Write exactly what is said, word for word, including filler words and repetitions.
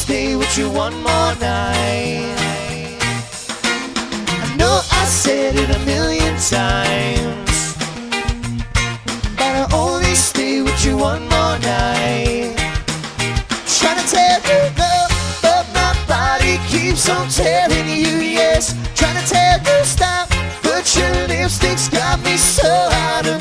stay with you one more night. I know I said it a million times, but I only stay with you one more night. Trying to tell you no, but my body keeps on telling you yes. Trying to tell you stop, but your lipstick's got me so out of